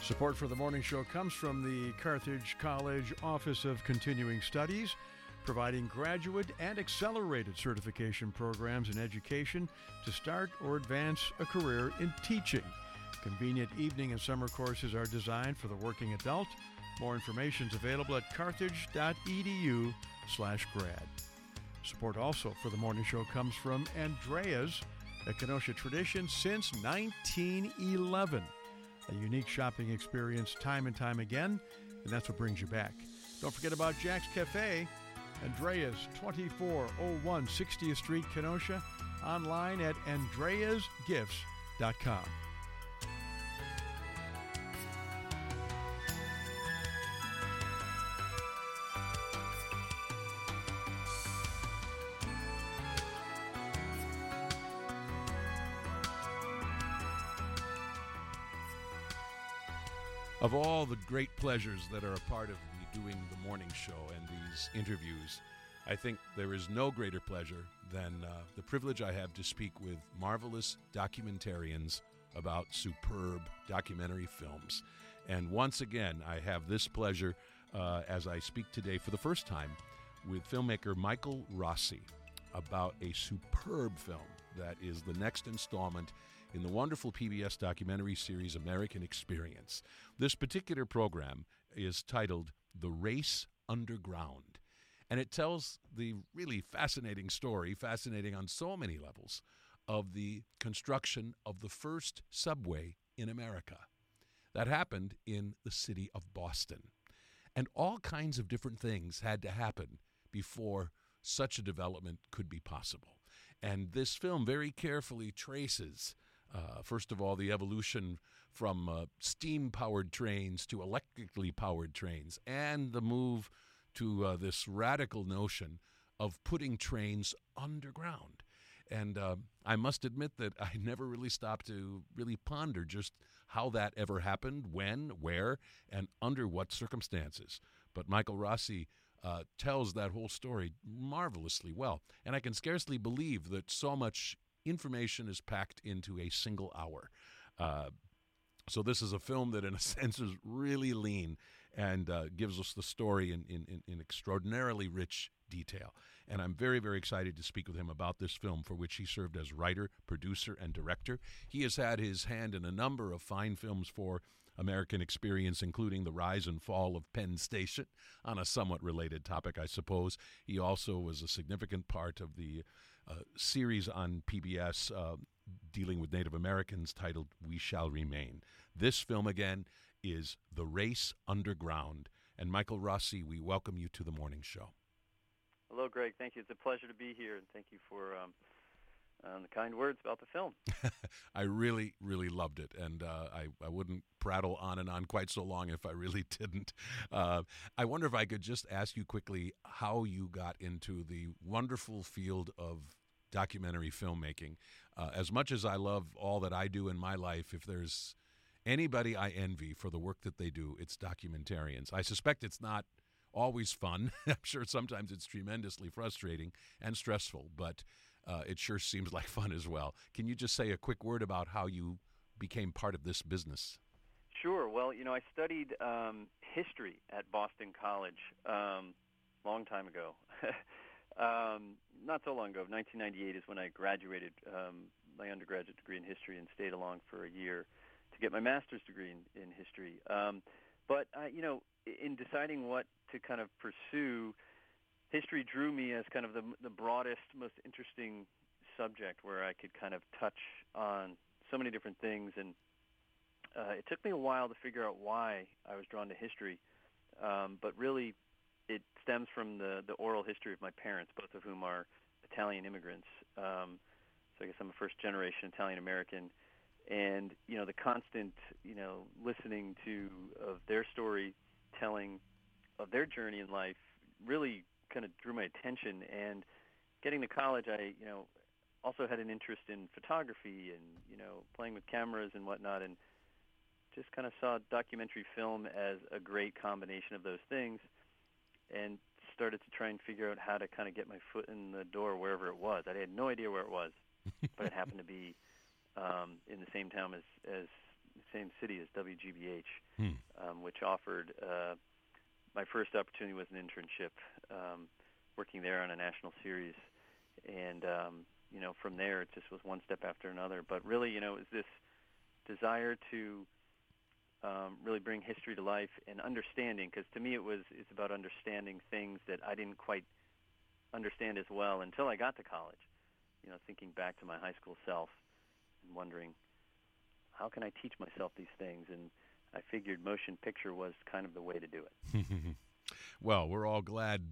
Support for the morning show comes from the Carthage College Office of Continuing Studies, providing graduate and accelerated certification programs in education to start or advance a career in teaching. Convenient evening and summer courses are designed for the working adult. More information is available at carthage.edu/grad. Support also for the morning show comes from Andrea's, a Kenosha tradition since 1911. A unique shopping experience time and time again, and that's what brings you back. Don't forget about Jack's Cafe, Andrea's, 2401 60th Street, Kenosha, online at andreasgifts.com. Of all the great pleasures that are a part of me doing the morning show and these interviews, I think there is no greater pleasure than the privilege I have to speak with marvelous documentarians about superb documentary films. And once again, I have this pleasure as I speak today for the first time with filmmaker Michael Rossi about a superb film that is the next installment in the wonderful PBS documentary series American Experience. This particular program is titled The Race Underground, and it tells the really fascinating story, fascinating on so many levels, of the construction of the first subway in America. That happened in the city of Boston. And all kinds of different things had to happen before such a development could be possible. And this film very carefully traces first of all, the evolution from steam-powered trains to electrically powered trains, and the move to this radical notion of putting trains underground. And I must admit that I never really stopped to really ponder just how that ever happened, when, where, and under what circumstances. But Michael Rossi tells that whole story marvelously well. And I can scarcely believe that so much information is packed into a single hour. So this is a film that, in a sense, is really lean and gives us the story in extraordinarily rich detail. And I'm very, very excited to speak with him about this film, for which he served as writer, producer, and director. He has had his hand in a number of fine films for American Experience, including The Rise and Fall of Penn Station, on a somewhat related topic, I suppose. He also was a significant part of the series on PBS dealing with Native Americans titled We Shall Remain. This film, again, is The Race Underground. And Michael Rossi, we welcome you to the morning show. Hello, Greg. Thank you. It's a pleasure to be here, and thank you for the kind words about the film. I really, really loved it, and I wouldn't prattle on and on quite so long if I really didn't. I wonder if I could just ask you quickly how you got into the wonderful field of documentary filmmaking. As much as I love all that I do in my life, if there's anybody I envy for the work that they do, it's documentarians. I suspect it's not always fun. I'm sure sometimes it's tremendously frustrating and stressful, but it sure seems like fun as well. Can you just say a quick word about how you became part of this business? Sure. Well, I studied history at Boston College long time ago. Not so long ago. 1998 is when I graduated my undergraduate degree in history and stayed along for a year to get my master's degree in history. But in deciding what to kind of pursue, history drew me as kind of the broadest, most interesting subject where I could kind of touch on so many different things. And it took me a while to figure out why I was drawn to history. But really, it stems from the oral history of my parents, both of whom are Italian immigrants. So I guess I'm a first-generation Italian-American. And, the constant, listening of their storytelling of their journey in life really kind of drew my attention. And getting to college, I, also had an interest in photography and, playing with cameras and whatnot, and just kind of saw documentary film as a great combination of those things, and started to try and figure out how to kind of get my foot in the door wherever it was. I had no idea where it was, but it happened to be in the same town as same city as WGBH, Hmm. which offered my first opportunity was an internship, working there on a national series, and from there it just was one step after another. But really, it was this desire to really bring history to life and understanding, because to me it's about understanding things that I didn't quite understand as well until I got to college. Thinking back to my high school self and wondering, how can I teach myself these things? And I figured motion picture was kind of the way to do it. Well, we're all glad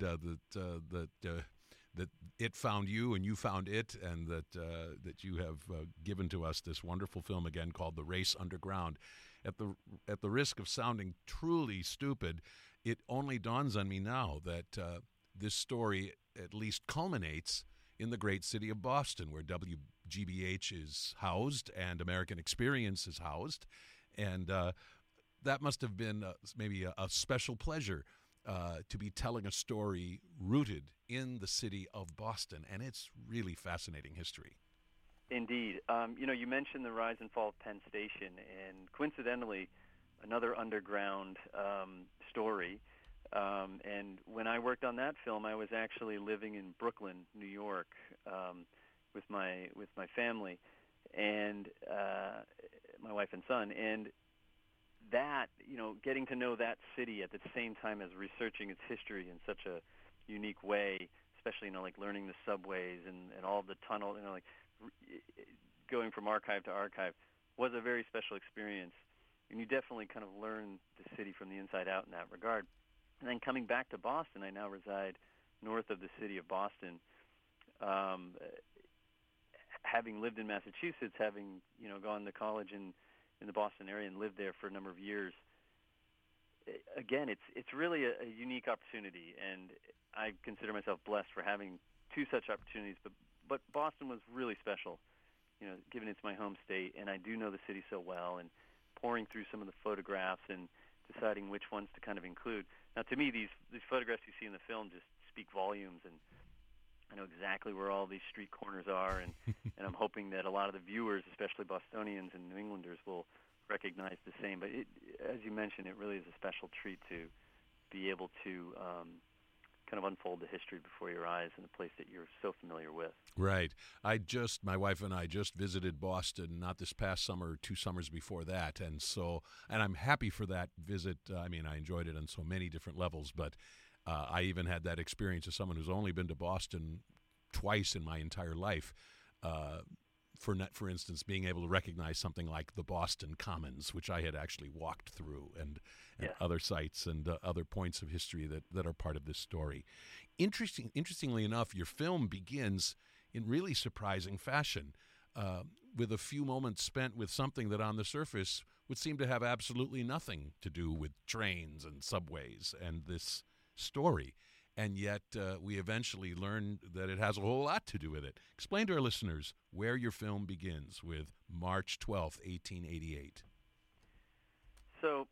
that it found you and you found it, and that you have given to us this wonderful film again called The Race Underground. At the risk of sounding truly stupid, it only dawns on me now that this story at least culminates in the great city of Boston, where WGBH is housed and American Experience is housed, and that must have been maybe a special pleasure to be telling a story rooted in the city of Boston, and it's really fascinating history. Indeed. You mentioned the rise and fall of Penn Station, and coincidentally, another underground story. And when I worked on that film, I was actually living in Brooklyn, New York, with my family and my wife and son. And that, getting to know that city at the same time as researching its history in such a unique way, especially, like learning the subways and all the tunnel, going from archive to archive, was a very special experience. And you definitely kind of learn the city from the inside out in that regard. And then coming back to Boston, I now reside north of the city of Boston. Having lived in Massachusetts, having gone to college in the Boston area and lived there for a number of years, again, it's really a unique opportunity, and I consider myself blessed for having two such opportunities. But Boston was really special, given it's my home state, and I do know the city so well, and pouring through some of the photographs and deciding which ones to kind of include. Now, to me, these photographs you see in the film just speak volumes, and I know exactly where all these street corners are, and I'm hoping that a lot of the viewers, especially Bostonians and New Englanders, will recognize the same. But as you mentioned, it really is a special treat to be able to kind of unfold the history before your eyes in a place that you're so familiar with. Right. My wife and I just visited Boston, not this past summer, 2 summers before that. And I'm happy for that visit. I enjoyed it on so many different levels, but I even had that experience as someone who's only been to Boston twice in my entire life. For instance, being able to recognize something like the Boston Commons, which I had actually walked through, and other sites and other points of history that are part of this story. Interestingly enough, your film begins in really surprising fashion, with a few moments spent with something that on the surface would seem to have absolutely nothing to do with trains and subways and this story. And yet we eventually learn that it has a whole lot to do with it. Explain to our listeners where your film begins with March 12th, 1888. So,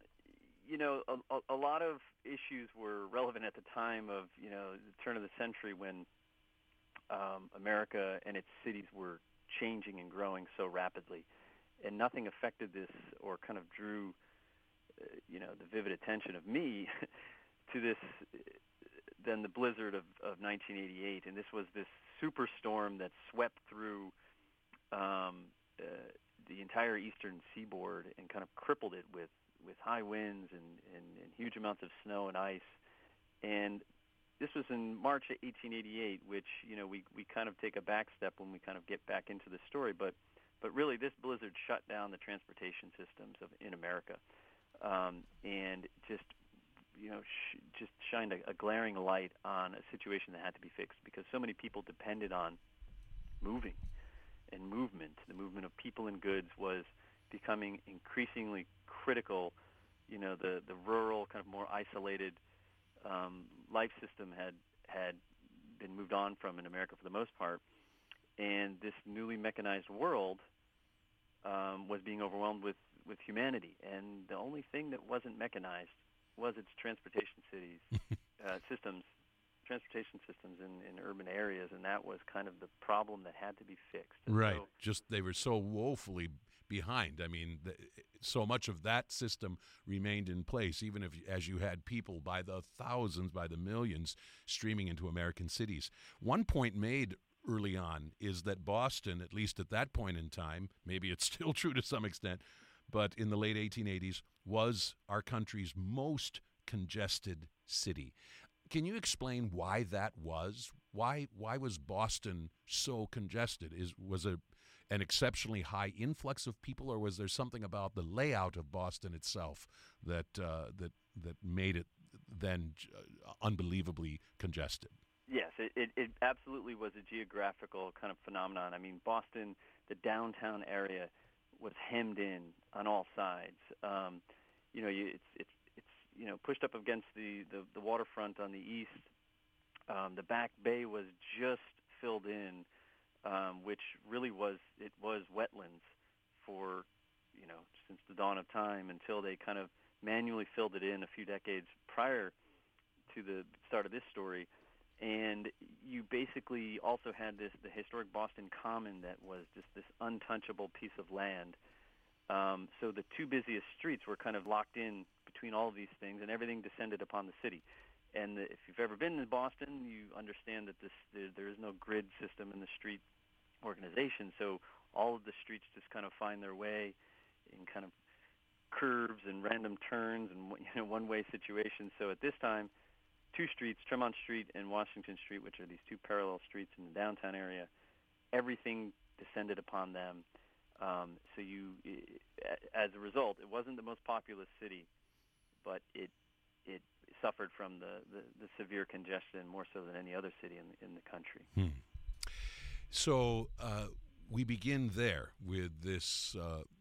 a lot of issues were relevant at the time of, the turn of the century, when America and its cities were changing and growing so rapidly. And nothing affected this or kind of drew, the vivid attention of me to this than the blizzard of 1988. And this was this superstorm that swept through the entire eastern seaboard and kind of crippled it with high winds and huge amounts of snow and ice. And this was in March of 1888, which, we kind of take a back step when we kind of get back into the story. But really, this blizzard shut down the transportation systems in America, and just shined a glaring light on a situation that had to be fixed, because so many people depended on moving and movement. The movement of people and goods was becoming increasingly critical. The rural, kind of more isolated life system had been moved on from in America for the most part, and this newly mechanized world was being overwhelmed with humanity. And the only thing that wasn't mechanized was its transportation systems in urban areas, and that was kind of the problem that had to be fixed. And right. They were so woefully behind. I mean, so much of that system remained in place, even if, as you had people by the thousands, by the millions, streaming into American cities. One point made early on is that Boston, at least at that point in time, maybe it's still true to some extent, but in the late 1880s, was our country's most congested city. Can you explain why that was? Why was Boston so congested? Was it an exceptionally high influx of people, or was there something about the layout of Boston itself that made it then unbelievably congested? Yes, it absolutely was a geographical kind of phenomenon. I mean, Boston, the downtown area, was hemmed in on all sides. It's pushed up against the waterfront on the east. The Back Bay was just filled in, which really was wetlands for since the dawn of time until they kind of manually filled it in a few decades prior to the start of this story. And you basically also had the historic Boston Common that was just this untouchable piece of land. So the two busiest streets were kind of locked in between all of these things, and everything descended upon the city. And if you've ever been in Boston, you understand that there is no grid system in the street organization. So all of the streets just kind of find their way in kind of curves and random turns and one-way situations. So at this time, two streets, Tremont Street and Washington Street, which are these two parallel streets in the downtown area, everything descended upon them. So as a result, it wasn't the most populous city, but it suffered from the severe congestion more so than any other city in the country. So we begin there with this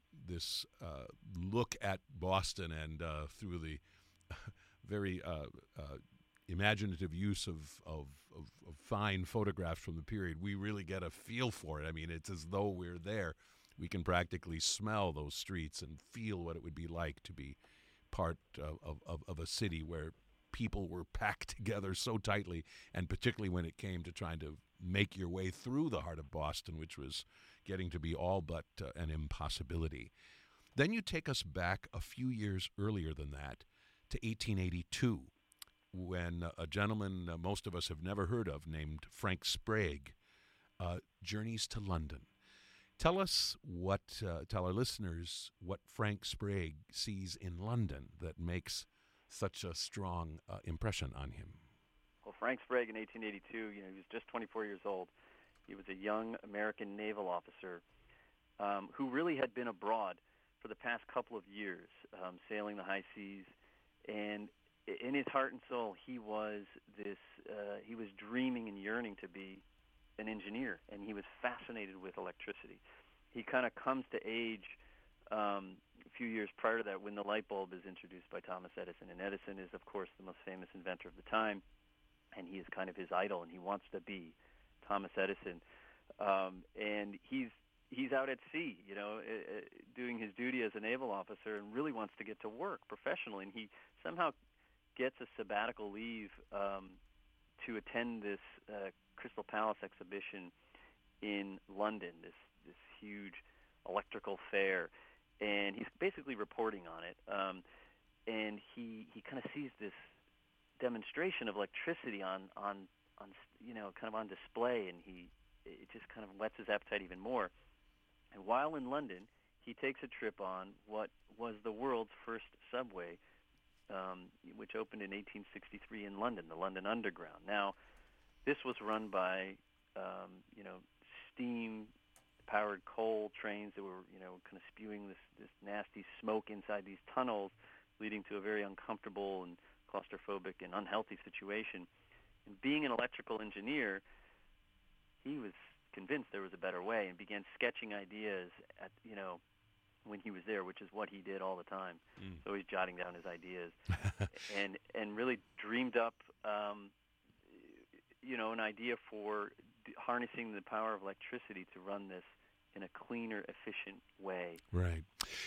look at Boston, and through the very imaginative use of fine photographs from the period, we really get a feel for it. I mean, it's as though we're there. We can practically smell those streets and feel what it would be like to be part of a city where people were packed together so tightly, and particularly when it came to trying to make your way through the heart of Boston, which was getting to be all but an impossibility. Then you take us back a few years earlier than that to 1882, when a gentleman most of us have never heard of named Frank Sprague journeys to London. Tell our listeners what Frank Sprague sees in London that makes such a strong impression on him. Well, Frank Sprague in 1882, he was just 24 years old. He was a young American naval officer who really had been abroad for the past couple of years, sailing the high seas. And in his heart and soul, he was dreaming and yearning to be an engineer, and he was fascinated with electricity. He kind of comes to age a few years prior to that when the light bulb is introduced by Thomas Edison. And Edison is, of course, the most famous inventor of the time, and he is kind of his idol, and he wants to be Thomas Edison. And he's out at sea, doing his duty as a naval officer, and really wants to get to work professionally. And he somehow gets a sabbatical leave to attend this Crystal Palace exhibition in London, this huge electrical fair, and he's basically reporting on it. And he kind of sees this demonstration of electricity on kind of on display, and it just kind of whets his appetite even more. And while in London, he takes a trip on what was the world's first subway, which opened in 1863 in London, the London Underground. Now, this was run by, steam-powered coal trains that were, kind of spewing this nasty smoke inside these tunnels, leading to a very uncomfortable and claustrophobic and unhealthy situation. And being an electrical engineer, he was convinced there was a better way and began sketching ideas when he was there, which is what he did all the time. So he's jotting down his ideas and really dreamed up an idea for harnessing the power of electricity to run this in a cleaner, efficient way. Right.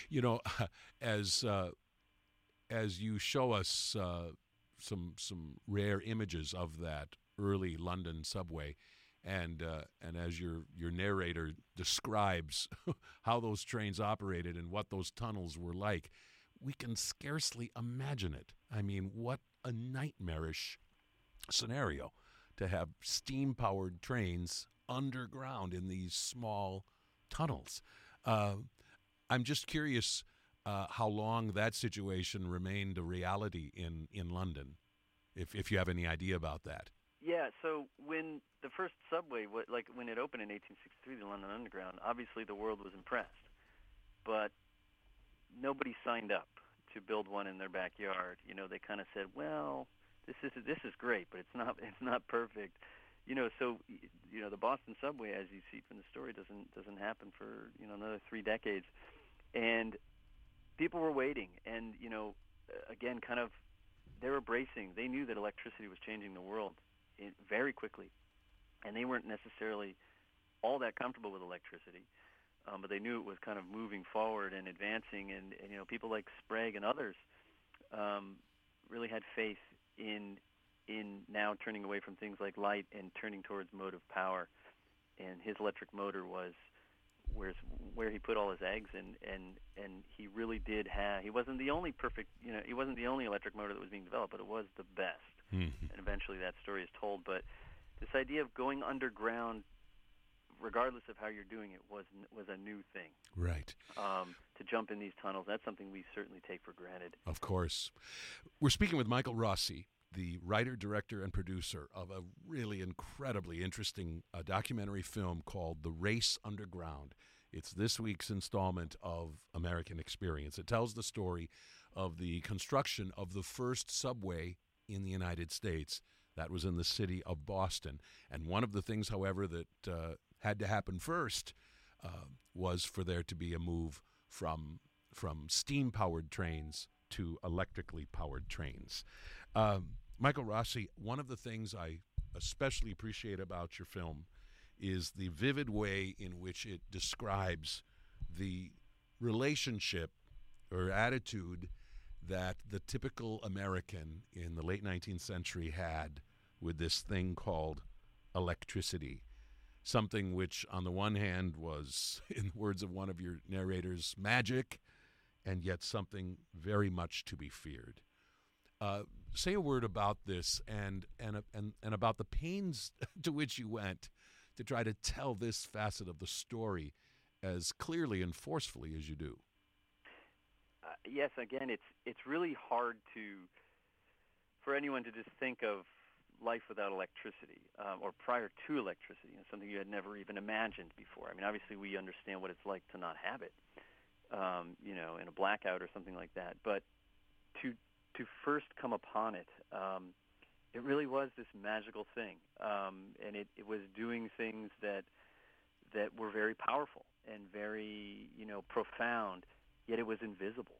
As you show us some rare images of that early London subway, and as your narrator describes how those trains operated and what those tunnels were like, we can scarcely imagine it. I mean, what a nightmarish scenario to have steam-powered trains underground in these small tunnels. I'm just curious how long that situation remained a reality in London, if you have any idea about that. Yeah, so when the first subway, when it opened in 1863, the London Underground, obviously the world was impressed, but nobody signed up to build one in their backyard. You know, they kind of said, well, this is great, but it's not perfect. You know, so the Boston subway, as you see from the story, doesn't happen for another 3 decades, and people were waiting, and again, kind of they were bracing. They knew that electricity was changing the world very quickly, and they weren't necessarily all that comfortable with electricity, but they knew it was kind of moving forward and advancing, and people like Sprague and others really had faith in now turning away from things like light and turning towards motive power. And his electric motor was where he put all his eggs, and he really did have. He wasn't the only he wasn't the only electric motor that was being developed, but it was the best. And eventually that story is told. But this idea of going underground, regardless of how you're doing it, was a new thing. Right. To jump in these tunnels, that's something we certainly take for granted. Of course. We're speaking with Michael Rossi, the writer, director, and producer of a really incredibly interesting documentary film called The Race Underground. It's this week's installment of American Experience. It tells the story of the construction of the first subway in the United States. That was in the city of Boston. And one of the things, however, that had to happen first was for there to be a move from steam-powered trains to electrically powered trains. Michael Rossi, one of the things I especially appreciate about your film is the vivid way in which it describes the relationship or attitude that the typical American in the late 19th century had with this thing called electricity. Something which, on the one hand, was, in the words of one of your narrators, magic, and yet something very much to be feared. Say a word about this and about the pains to which you went to try to tell this facet of the story as clearly and forcefully as you do. Yes, again, it's really hard for anyone to just think of life without electricity or prior to electricity, something you had never even imagined before. I mean, obviously we understand what it's like to not have it, in a blackout or something like that. But to first come upon it, it really was this magical thing, and it was doing things that were very powerful and very profound. Yet it was invisible.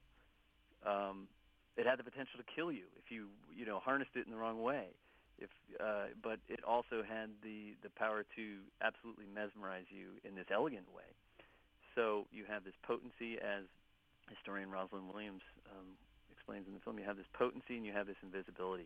It had the potential to kill you if you harnessed it in the wrong way. But it also had the power to absolutely mesmerize you in this elegant way. So you have this potency, as historian Rosalind Williams explains in the film. You have this potency and you have this invisibility.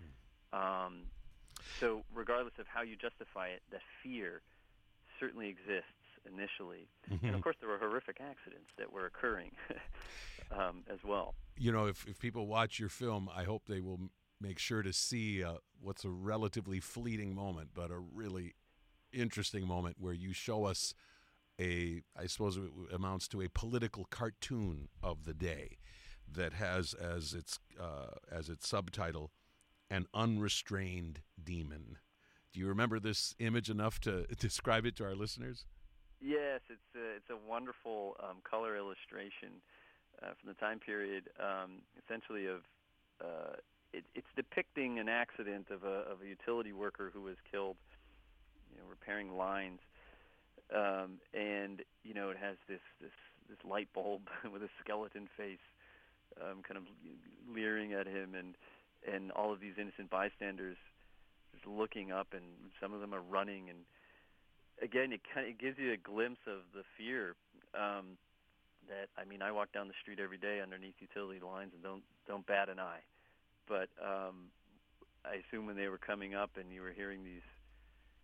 So regardless of how you justify it, that fear certainly exists initially. And of course there were horrific accidents that were occurring as well. If people watch your film, I hope they will make sure to see what's a relatively fleeting moment, but a really interesting moment where you show us I suppose it amounts to a political cartoon of the day that has as its subtitle, "An Unrestrained Demon." Do you remember this image enough to describe it to our listeners? Yes, it's a wonderful color illustration from the time period, essentially of it's depicting an accident of a utility worker who was killed, repairing lines, and it has this light bulb with a skeleton face, kind of leering at him, and all of these innocent bystanders just looking up, and some of them are running, and again, it gives you a glimpse of the fear that, I walk down the street every day underneath utility lines and don't bat an eye. But I assume when they were coming up and you were hearing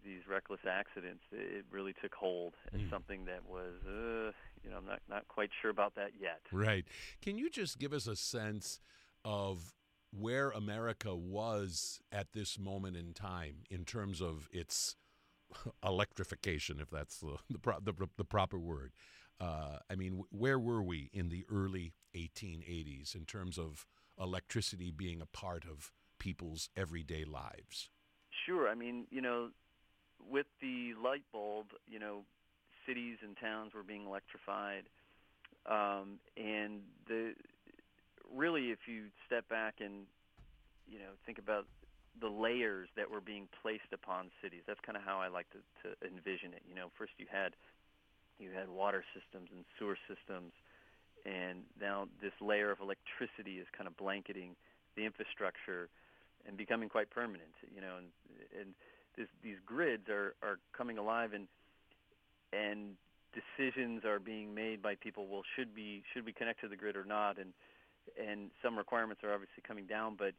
these reckless accidents, it really took hold as something that was, I'm not quite sure about that yet. Right. Can you just give us a sense of where America was at this moment in time in terms of its electrification, if that's the proper word? I mean, where were we in the early 1880s in terms of electricity being a part of people's everyday lives? Sure. I mean, with the light bulb, cities and towns were being electrified, and really, if you step back and think about the layers that were being placed upon cities, that's kind of how I like to envision it. First you had water systems and sewer systems, and now this layer of electricity is kind of blanketing the infrastructure and becoming quite permanent. And these grids are coming alive, and decisions are being made by people. Well, should we connect to the grid or not? And some requirements are obviously coming down, but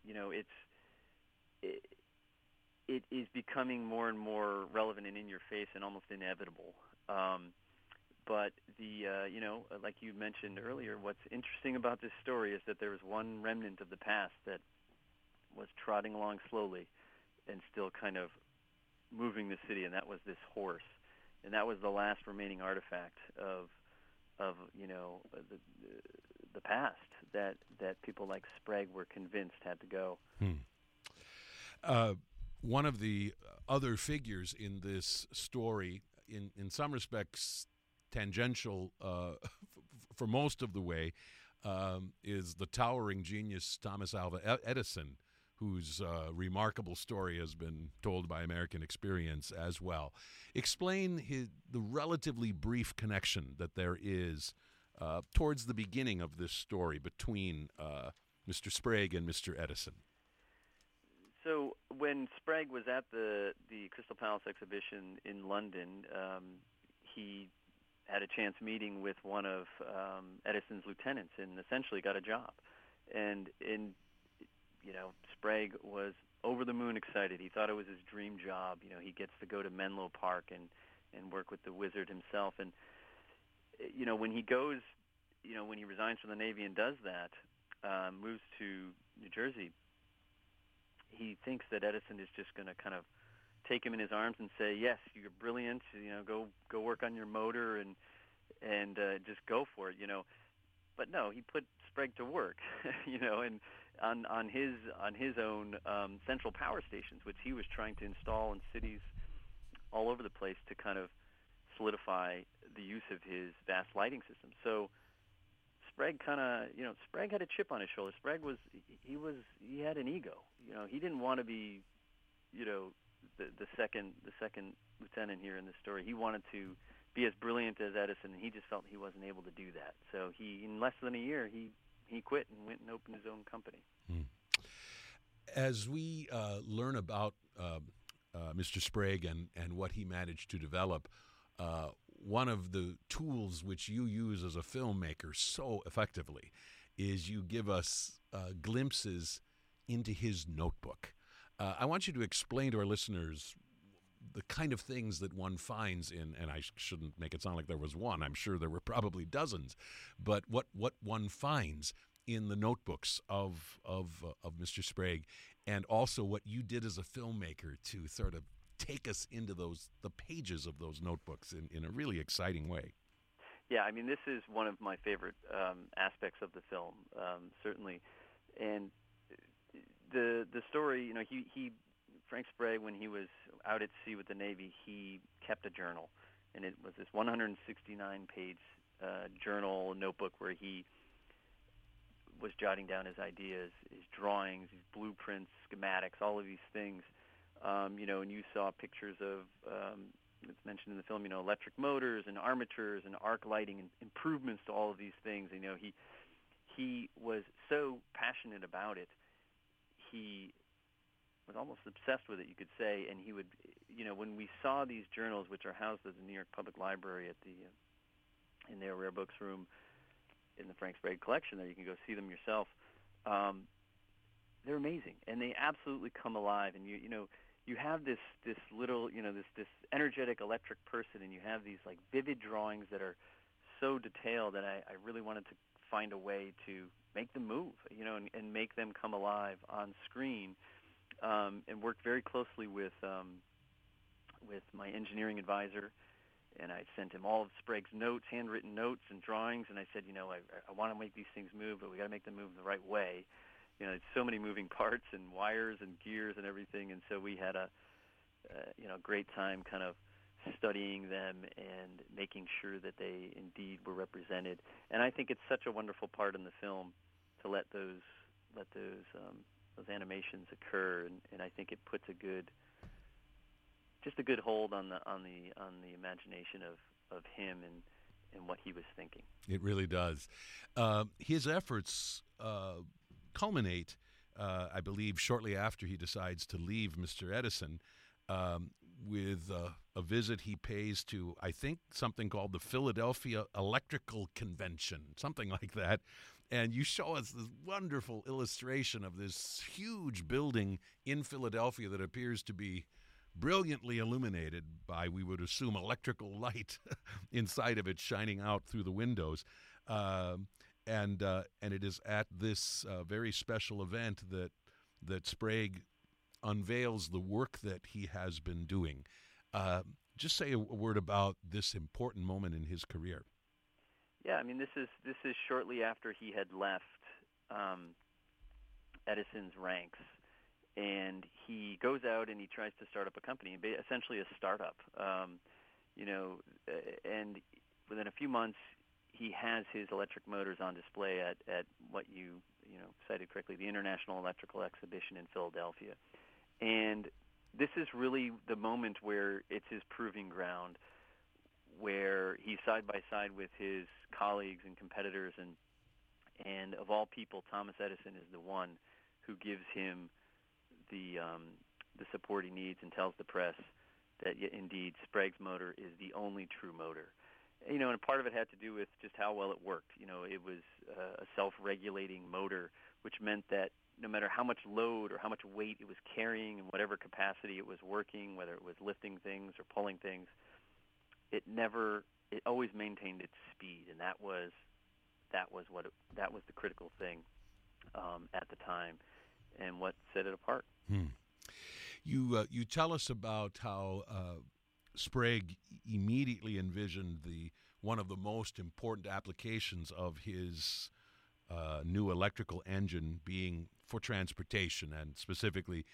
it is becoming more and more relevant and in your face and almost inevitable. But like you mentioned earlier, what's interesting about this story is that there was one remnant of the past that was trotting along slowly and still kind of moving the city, and that was this horse. And that was the last remaining artifact of the past that people like Sprague were convinced had to go. One of the other figures in this story, in some respects tangential for most of the way, is the towering genius Thomas Alva Edison, whose remarkable story has been told by American experience as well. Explain the relatively brief connection that there is towards the beginning of this story between Mr. Sprague and Mr. Edison. So when Sprague was at the Crystal Palace exhibition in London, he had a chance meeting with one of Edison's lieutenants and essentially got a job. And Sprague was over the moon excited. He thought it was his dream job. He gets to go to Menlo Park and work with the wizard himself. And when he goes, when he resigns from the Navy and does that, moves to New Jersey, he thinks that Edison is just going to kind of take him in his arms and say, "Yes, you're brilliant. Go work on your motor and just go for it." But no, he put Sprague to work, and on his own central power stations, which he was trying to install in cities all over the place to kind of solidify the use of his vast lighting system. So Sprague Sprague had a chip on his shoulder. Sprague he had an ego. He didn't want to be, the second lieutenant here in this story. He wanted to be as brilliant as Edison, and he just felt he wasn't able to do that. So in less than a year, he quit and went and opened his own company. As we learn about Mr. Sprague and what he managed to develop, one of the tools which you use as a filmmaker so effectively is you give us glimpses into his notebook. I want you to explain to our listeners the kind of things that one finds in, and I shouldn't make it sound like there was one, I'm sure there were probably dozens, but what one finds in the notebooks of Mr. Sprague, and also what you did as a filmmaker to sort of take us into the pages of those notebooks in a really exciting way. Yeah, I mean, this is one of my favorite aspects of the film, certainly. And the story, Frank Sprague, when he was out at sea with the Navy, he kept a journal, and it was this 169-page journal notebook where he was jotting down his ideas, his drawings, his blueprints, schematics, all of these things. And you saw pictures of, it's mentioned in the film, electric motors and armatures and arc lighting and improvements to all of these things. He was so passionate about it. He was almost obsessed with it, you could say. And he would, when we saw these journals, which are housed at the New York Public Library in their rare books room in the Frank Sprague collection, there you can go see them yourself. They're amazing, and they absolutely come alive. And you have this little, this energetic electric person, and you have these like vivid drawings that are so detailed that I really wanted to find a way to make them move, and make them come alive on screen, and work very closely with my engineering advisor. And I sent him all of Sprague's notes, handwritten notes and drawings, and I said, I want to make these things move, but we got to make them move the right way. It's so many moving parts and wires and gears and everything, and so we had a great time kind of studying them and making sure that they indeed were represented. And I think it's such a wonderful part in the film to let those animations occur, and I think it puts a good hold on the imagination of him and what he was thinking. It really does. His efforts culminate, I believe, shortly after he decides to leave Mr. Edison, with a visit he pays to, I think, something called the Philadelphia Electrical Convention, something like that. And you show us this wonderful illustration of this huge building in Philadelphia that appears to be brilliantly illuminated by, we would assume, electrical light inside of it shining out through the windows. And it is at this very special event that Sprague unveils the work that he has been doing. Just say a word about this important moment in his career. Yeah, I mean, this is shortly after he had left Edison's ranks. And he goes out and he tries to start up a company, essentially a startup. And within a few months, he has his electric motors on display at what you cited correctly, the International Electrical Exhibition in Philadelphia. And this is really the moment where it's his proving ground, where he's side by side with his colleagues and competitors, and of all people, Thomas Edison is the one who gives him the support he needs and tells the press that indeed Sprague's motor is the only true motor. And part of it had to do with just how well it worked. It was a self-regulating motor, which meant that no matter how much load or how much weight it was carrying in whatever capacity it was working, whether it was lifting things or pulling things, it always maintained its speed, and that was the critical thing at the time, and what set it apart. You tell us about how Sprague immediately envisioned one of the most important applications of his new electrical engine being for transportation, and specifically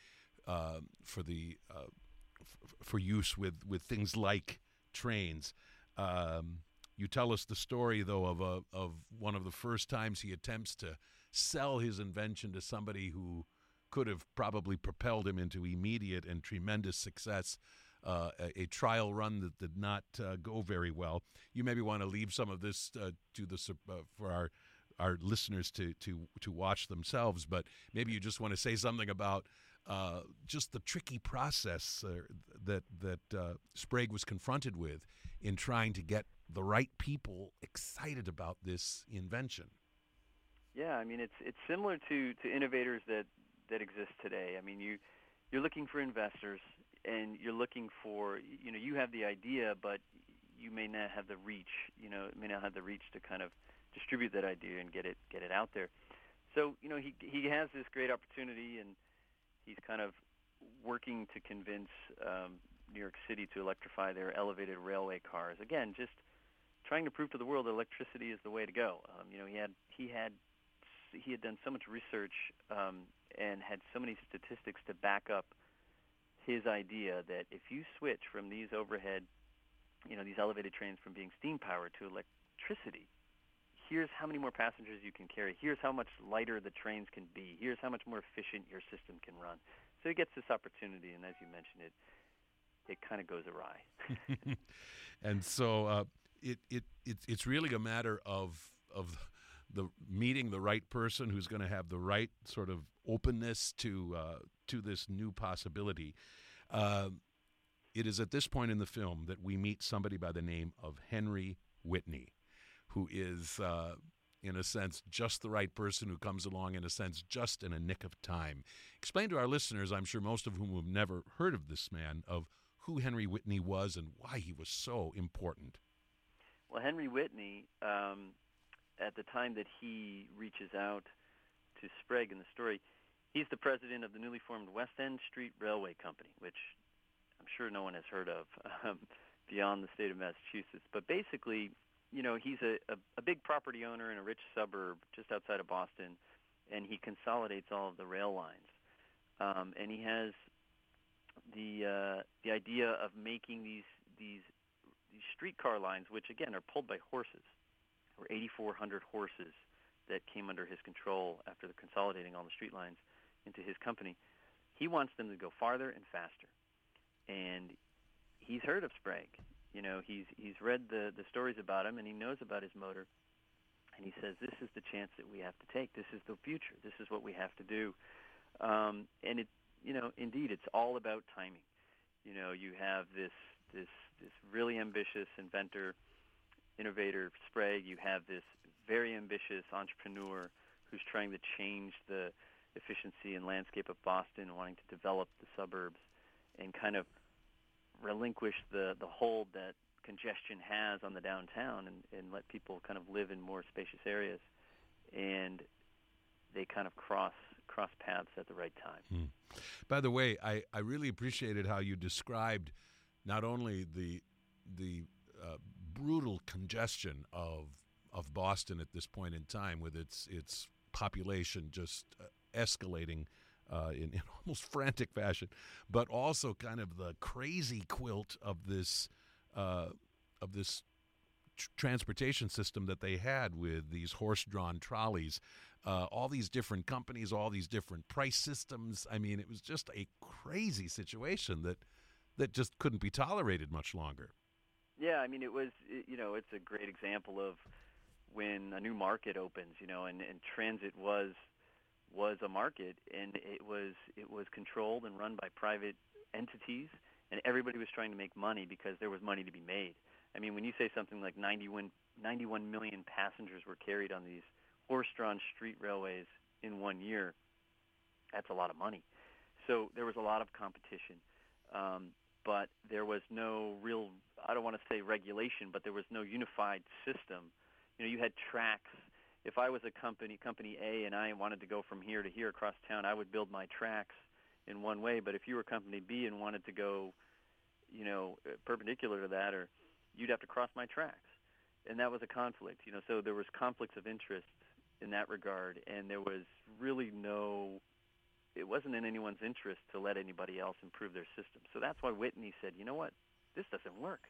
for use with things like trains. You tell us the story, though, of one of the first times he attempts to sell his invention to somebody who could have probably propelled him into immediate and tremendous success, a trial run that did not go very well. You maybe want to leave some of this for our listeners to watch themselves, but maybe you just want to say something about just the tricky process that Sprague was confronted with in trying to get the right people excited about this invention. Yeah, I mean, it's similar to innovators that exist today. I mean, you're looking for investors, and you're looking for, you have the idea, but you may not have the reach. May not have the reach to kind of distribute that idea and get it out there. So, he has this great opportunity, and he's kind of working to convince New York City to electrify their elevated railway cars. Again, just trying to prove to the world that electricity is the way to go. He had done so much research and had so many statistics to back up his idea that if you switch from these overhead, these elevated trains from being steam powered to electricity, here's how many more passengers you can carry. Here's how much lighter the trains can be. Here's how much more efficient your system can run. So he gets this opportunity, and as you mentioned, it kind of goes awry. And so it's really a matter of the meeting the right person who's going to have the right sort of openness to this new possibility. It is at this point in the film that we meet somebody by the name of Henry Whitney, who is in a sense, just the right person who comes along, in a sense, just in a nick of time. Explain to our listeners, I'm sure most of whom have never heard of this man, of who Henry Whitney was and why he was so important. Well, Henry Whitney, at the time that he reaches out to Sprague in the story, he's the president of the newly formed West End Street Railway Company, which I'm sure no one has heard of beyond the state of Massachusetts. But basically, he's a big property owner in a rich suburb just outside of Boston, and he consolidates all of the rail lines. And he has the idea of making these streetcar lines, which again are pulled by horses. There were 8,400 horses that came under his control after the consolidating all the street lines into his company. He wants them to go farther and faster. And he's heard of Sprague. He's read the stories about him, and he knows about his motor. And he says, this is the chance that we have to take. This is the future. This is what we have to do. And indeed, it's all about timing. You have this really ambitious inventor, innovator, Sprague. You have this very ambitious entrepreneur who's trying to change the efficiency and landscape of Boston, wanting to develop the suburbs and kind of relinquish the hold that congestion has on the downtown and let people kind of live in more spacious areas. And they kind of cross paths at the right time. By the way, I really appreciated how you described not only the brutal congestion of Boston at this point in time, with its population just escalating in almost frantic fashion, but also kind of the crazy quilt of this transportation system that they had with these horse-drawn trolleys, all these different companies, all these different price systems. I mean, it was just a crazy situation that just couldn't be tolerated much longer. Yeah, I mean, it's a great example of when a new market opens, and transit was a market, and it was controlled and run by private entities, and everybody was trying to make money because there was money to be made. I mean, when you say something like 91 million passengers were carried on these horse-drawn street railways in 1 year, that's a lot of money. So there was a lot of competition, but there was no real, I don't want to say regulation, but there was no unified system. You had tracks. If I was a company A, and I wanted to go from here to here across town, I would build my tracks in one way. But if you were company B and wanted to go, perpendicular to that, or you'd have to cross my tracks. And that was a conflict, so there was conflicts of interest in that regard, and there was really it wasn't in anyone's interest to let anybody else improve their system. So that's why Whitney said, you know what, this doesn't work.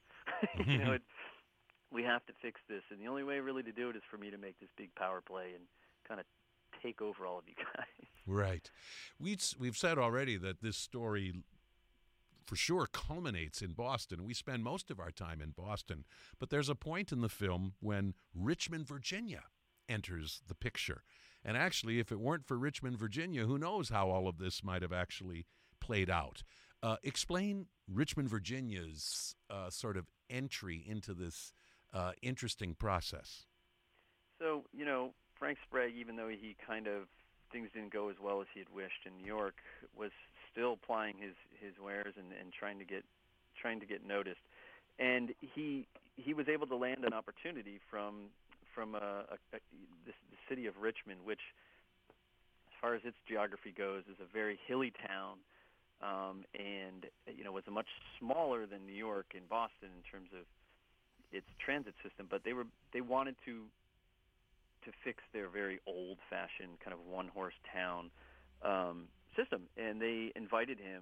We have to fix this, and the only way really to do it is for me to make this big power play and kind of take over all of you guys. Right. We've said already that this story for sure culminates in Boston. We spend most of our time in Boston, but there's a point in the film when Richmond, Virginia enters the picture. And actually, if it weren't for Richmond, Virginia, who knows how all of this might have actually played out. Explain Richmond, Virginia's sort of entry into this interesting process. So, Frank Sprague, even though he things didn't go as well as he had wished in New York, was still plying his wares and trying to get noticed. And he was able to land an opportunity from the city of Richmond, which, as far as its geography goes, is a very hilly town, and was a much smaller than New York and Boston in terms of its transit system. But they wanted to fix their very old-fashioned kind of one-horse town system, and they invited him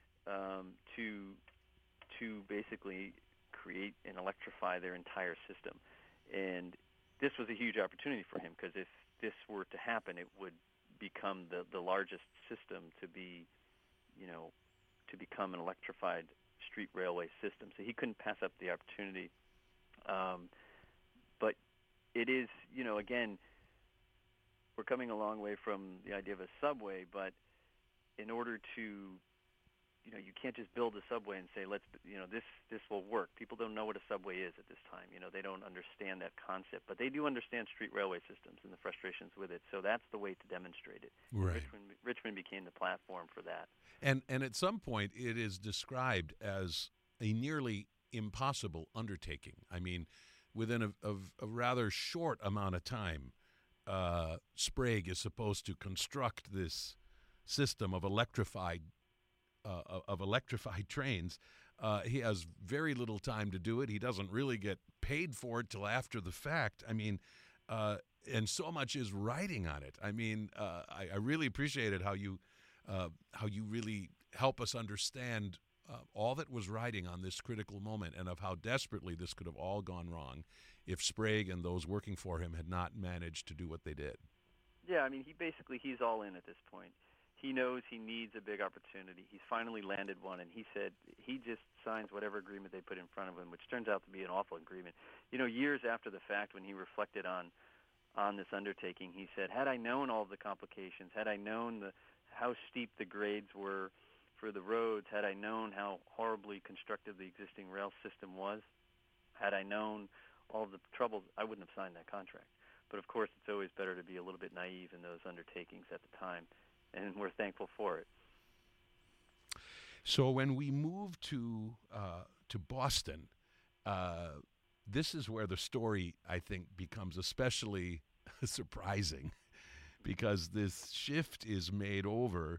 to basically create and electrify their entire system. And this was a huge opportunity for him, because if this were to happen, it would become the largest system to become an electrified street railway system. So he couldn't pass up the opportunity. But it is, again, we're coming a long way from the idea of a subway, but in order to you can't just build a subway and say, this will work. People don't know what a subway is at this time. They don't understand that concept, but they do understand street railway systems and the frustrations with it. So that's the way to demonstrate it. Right. Richmond became the platform for that. And at some point, it is described as a nearly impossible undertaking. I mean, within a rather short amount of time, Sprague is supposed to construct this system of electrified trains. He has very little time to do it. He doesn't really get paid for it till after the fact. I mean, and so much is riding on it. I mean, I really appreciated how you really help us understand all that was riding on this critical moment, and of how desperately this could have all gone wrong if Sprague and those working for him had not managed to do what they did. Yeah, I mean, he's all in at this point. He knows he needs a big opportunity. He's finally landed one, and he said he just signs whatever agreement they put in front of him, which turns out to be an awful agreement. Years after the fact, when he reflected on this undertaking, he said, had I known all of the complications, had I known how steep the grades were for the roads, had I known how horribly constructed the existing rail system was, had I known all of the troubles, I wouldn't have signed that contract. But of course, it's always better to be a little bit naive in those undertakings at the time, and we're thankful for it. So when we move to Boston, this is where the story, I think, becomes especially surprising, because this shift is made over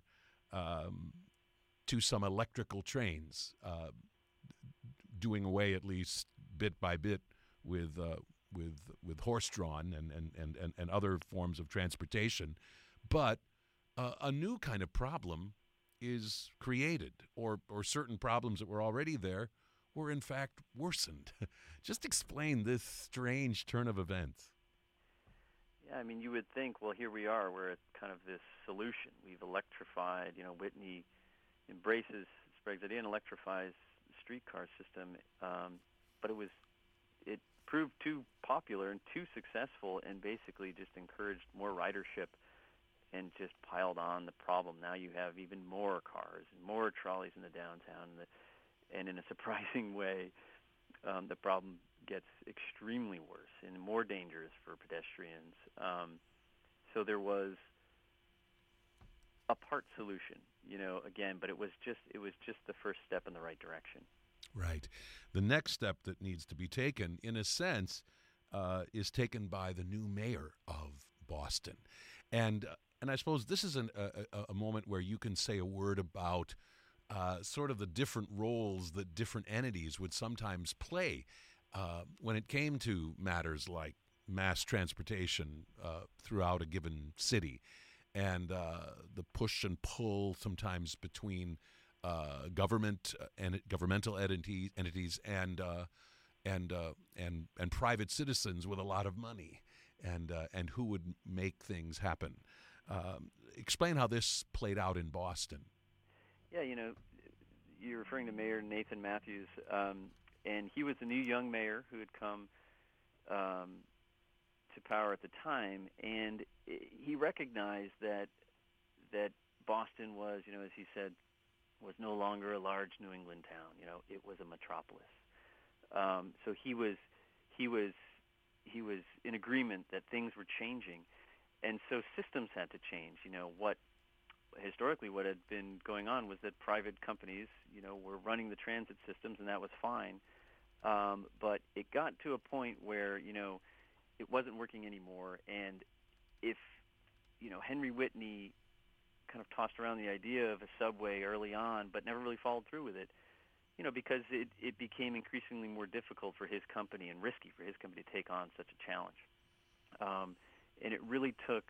to some electrical trains, doing away, at least bit by bit, with horse-drawn and other forms of transportation. But a new kind of problem is created, or certain problems that were already there were in fact worsened. Just explain this strange turn of events. Yeah, I mean, you would think, well, here we are, we're at kind of this solution. We've electrified, Whitney embraces Sprague's idea and electrifies the streetcar system, but it proved too popular and too successful, and basically just encouraged more ridership and just piled on the problem. Now you have even more cars and more trolleys in the downtown, and in a surprising way, the problem gets extremely worse and more dangerous for pedestrians. So there was a part solution, again, but it was just the first step in the right direction. Right. The next step that needs to be taken, in a sense, is taken by the new mayor of Boston. And I suppose this is a moment where you can say a word about sort of the different roles that different entities would sometimes play when it came to matters like mass transportation throughout a given city, and the push and pull sometimes between government and governmental entities and private citizens with a lot of money, and who would make things happen. Explain how this played out in Boston. Yeah, you're referring to Mayor Nathan Matthews, and he was the new young mayor who had come to power at the time, and he recognized that Boston was, as he said, was no longer a large New England town. It was a metropolis. So he was in agreement that things were changing, and so systems had to change. What had been going on was that private companies, were running the transit systems, and that was fine. But it got to a point where, it wasn't working anymore. And if, Henry Whitney kind of tossed around the idea of a subway early on, but never really followed through with it, because it became increasingly more difficult for his company and risky for his company to take on such a challenge. And it really took,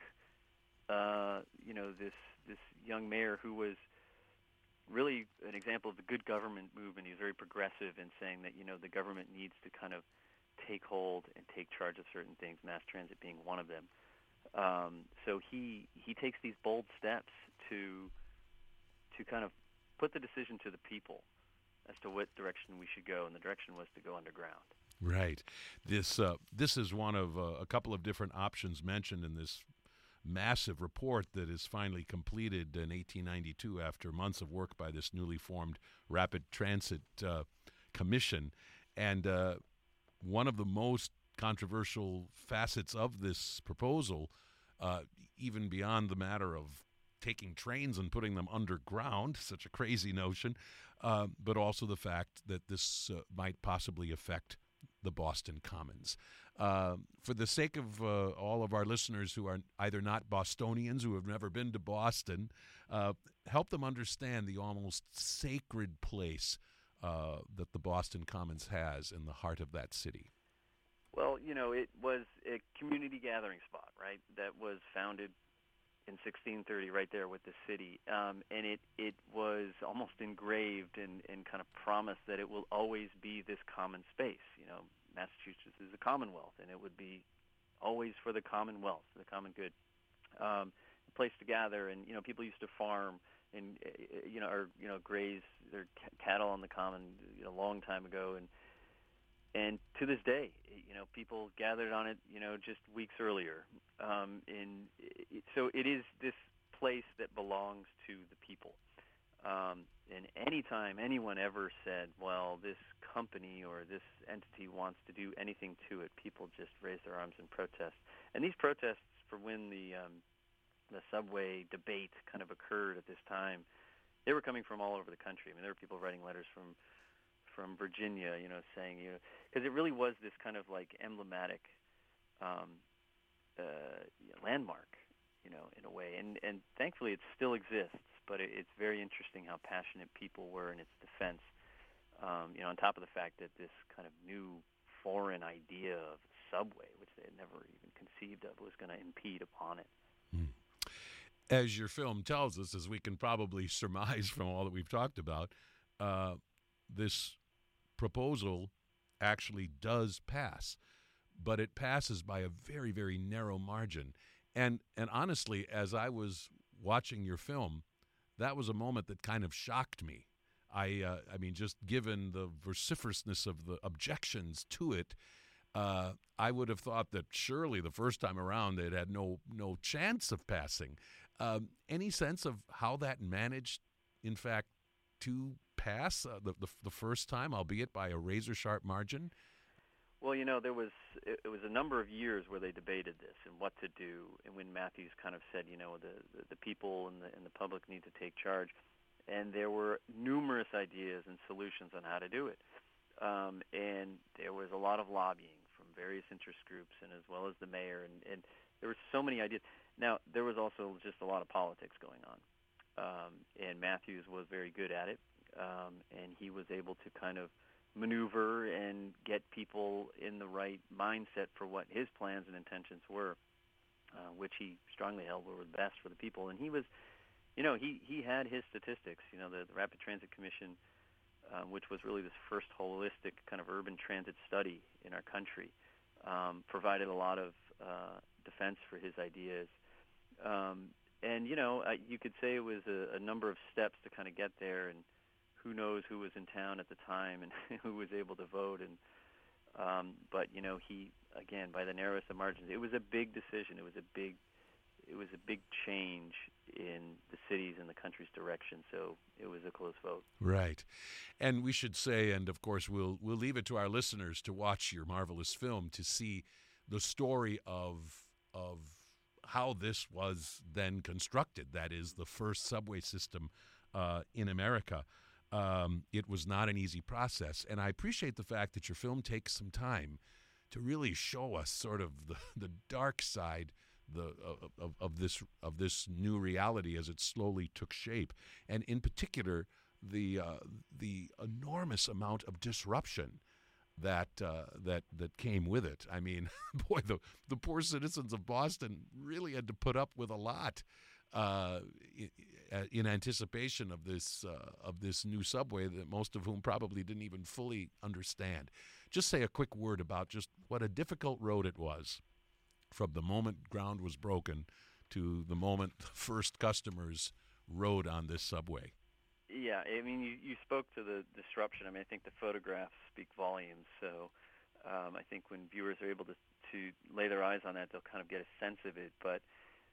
this young mayor who was really an example of the good government movement. He was very progressive in saying that, the government needs to kind of take hold and take charge of certain things, mass transit being one of them. So he takes these bold steps to kind of put the decision to the people as to what direction we should go, and the direction was to go underground. Right. This is one of a couple of different options mentioned in this massive report that is finally completed in 1892 after months of work by this newly formed Rapid Transit Commission. And one of the most controversial facets of this proposal, even beyond the matter of taking trains and putting them underground, such a crazy notion, but also the fact that this might possibly affect the Boston Commons. For the sake of all of our listeners who are either not Bostonians, who have never been to Boston, help them understand the almost sacred place that the Boston Commons has in the heart of that city. Well, it was a community gathering spot, right, that was founded in 1630 right there with the city. And it was almost engraved and kind of promised that it will always be this common space. Massachusetts is a commonwealth, and it would be always for the commonwealth, the common good. A place to gather, and, people used to farm and, or graze their cattle on the common, a long time ago. And to this day, people gathered on it, just weeks earlier. So it is this place that belongs to the people. And anytime anyone ever said, well, this company or this entity wants to do anything to it, people just raise their arms in protest. And these protests for when the subway debate kind of occurred at this time, they were coming from all over the country. I mean, there were people writing letters from Virginia, saying, because it really was this kind of like emblematic landmark, in a way. And thankfully it still exists, but it's very interesting how passionate people were in its defense, on top of the fact that this kind of new foreign idea of subway, which they had never even conceived of, was going to impede upon it. As your film tells us, as we can probably surmise from all that we've talked about, this proposal actually does pass, but it passes by a very, very narrow margin. And honestly, as I was watching your film, that was a moment that kind of shocked me. I mean, just given the vociferousness of the objections to it, I would have thought that surely the first time around it had no chance of passing. Any sense of how that managed, in fact, to pass the first time, albeit by a razor-sharp margin? Well, it was a number of years where they debated this and what to do, and when Matthews kind of said, the people and the public need to take charge, and there were numerous ideas and solutions on how to do it, and there was a lot of lobbying from various interest groups and as well as the mayor, and there were so many ideas. Now, there was also just a lot of politics going on, and Matthews was very good at it, and he was able to kind of maneuver and get people in the right mindset for what his plans and intentions were, which he strongly held were the best for the people. And he was, he had his statistics. The Rapid Transit Commission, which was really this first holistic kind of urban transit study in our country, provided a lot of defense for his ideas. And, you could say it was a number of steps to kind of get there, and who knows who was in town at the time and who was able to vote. And but he, again, by the narrowest of margins, it was a big decision. It was a big change in the city's and the country's direction. So it was a close vote. Right. And we should say, and of course we'll leave it to our listeners to watch your marvelous film to see the story of how this was then constructed. That is, the first subway system in America. It was not an easy process, and I appreciate the fact that your film takes some time to really show us sort of the dark side of this new reality as it slowly took shape, and in particular the enormous amount of disruption that came with it. I mean, boy, the poor citizens of Boston really had to put up with a lot. In anticipation of this new subway that most of whom probably didn't even fully understand. Just say a quick word about just what a difficult road it was from the moment ground was broken to the moment the first customers rode on this subway. Yeah, I mean, you spoke to the disruption. I mean, I think the photographs speak volumes. So I think when viewers are able to lay their eyes on that, they'll kind of get a sense of it. But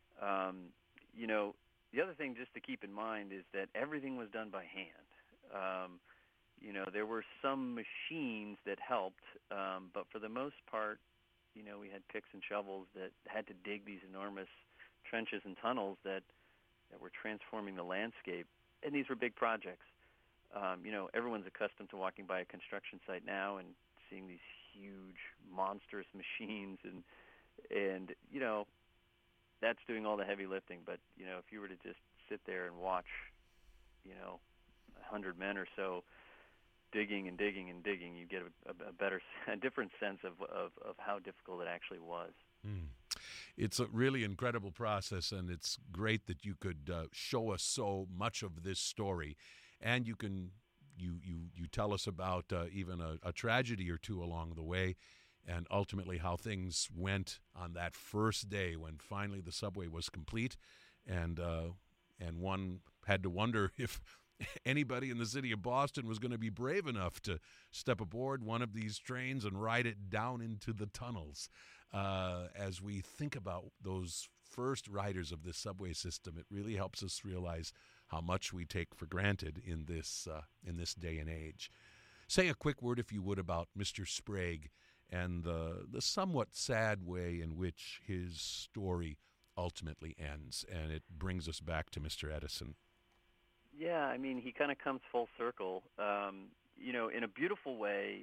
You know, the other thing just to keep in mind is that everything was done by hand. You know, there were some machines that helped, but for the most part, you know, we had picks and shovels that had to dig these enormous trenches and tunnels that were transforming the landscape. And these were big projects. You know, everyone's accustomed to walking by a construction site now and seeing these huge, monstrous machines, and you know, that's doing all the heavy lifting. But you know, if you were to just sit there and watch, you know, 100 men or so digging and digging and digging, you get a different sense of how difficult it actually was. It's a really incredible process, and it's great that you could show us so much of this story, and you tell us about even a tragedy or two along the way, and ultimately how things went on that first day when finally the subway was complete, and one had to wonder if anybody in the city of Boston was going to be brave enough to step aboard one of these trains and ride it down into the tunnels. As we think about those first riders of this subway system, it really helps us realize how much we take for granted in this day and age. Say a quick word, if you would, about Mr. Sprague and the somewhat sad way in which his story ultimately ends, and it brings us back to Mr. Edison. Yeah, I mean, he kind of comes full circle. You know, in a beautiful way.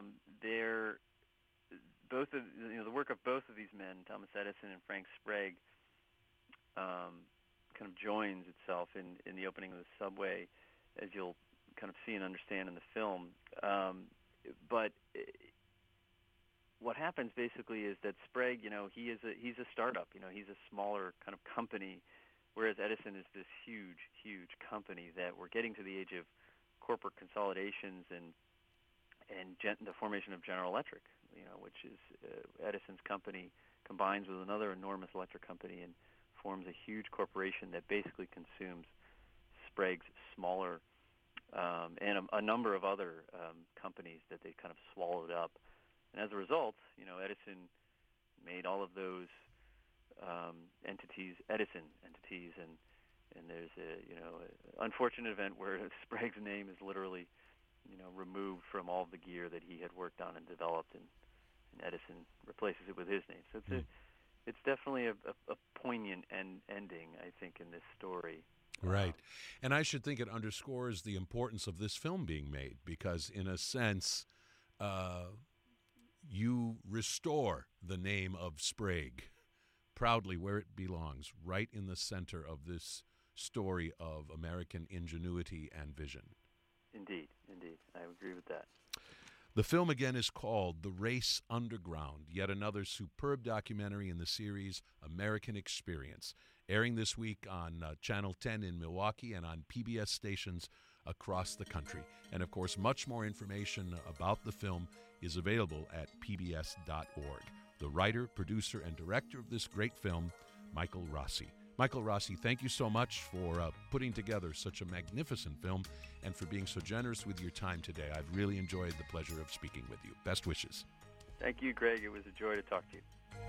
The work of both of these men, Thomas Edison and Frank Sprague, kind of joins itself in the opening of the subway, as you'll kind of see and understand in the film. But what happens basically is that Sprague, you know, he's a startup. You know, he's a smaller kind of company, whereas Edison is this huge, huge company that we're getting to the age of corporate consolidations and the formation of General Electric, you know, which is Edison's company combines with another enormous electric company and forms a huge corporation that basically consumes Sprague's smaller and a number of other companies that they kind of swallowed up. And as a result, you know, Edison made all of those Edison entities, and there's a unfortunate event where Sprague's name is literally, you know, removed from all of the gear that he had worked on and developed, and Edison replaces it with his name. So it's definitely a poignant ending, I think, in this story. Right. And I should think it underscores the importance of this film being made, because in a sense, you restore the name of Sprague proudly where it belongs, right in the center of this story of American ingenuity and vision. Indeed. I agree with that. The film again is called The Race Underground, yet another superb documentary in the series American Experience, airing this week on Channel 10 in Milwaukee and on PBS stations across the country. And of course, much more information about the film is available at pbs.org. The writer, producer, and director of this great film, Michael Rossi. Michael Rossi, thank you so much for putting together such a magnificent film and for being so generous with your time today. I've really enjoyed the pleasure of speaking with you. Best wishes. Thank you, Greg. It was a joy to talk to you.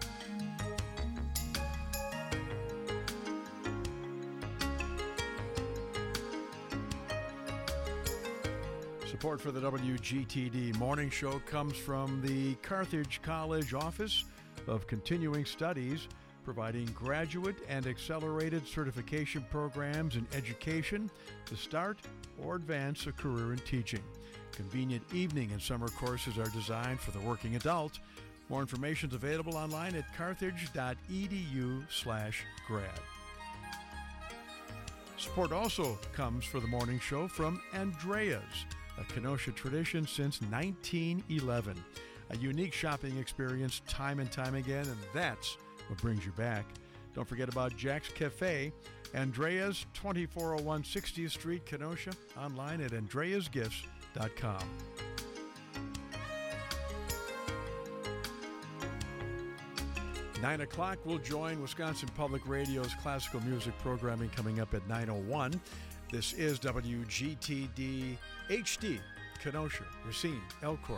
Support for the WGTD Morning Show comes from the Carthage College Office of Continuing Studies, providing graduate and accelerated certification programs in education to start or advance a career in teaching. Convenient evening and summer courses are designed for the working adult. More information is available online at carthage.edu/grad. Support also comes for the morning show from Andrea's, a Kenosha tradition since 1911. A unique shopping experience time and time again, and that's what brings you back. Don't forget about Jack's Cafe, Andrea's, 2401 60th Street, Kenosha, online at andreasgifts.com. 9 o'clock, we'll join Wisconsin Public Radio's classical music programming coming up at 9:01. This is WGTD HD, Kenosha, Racine, Elkhorn,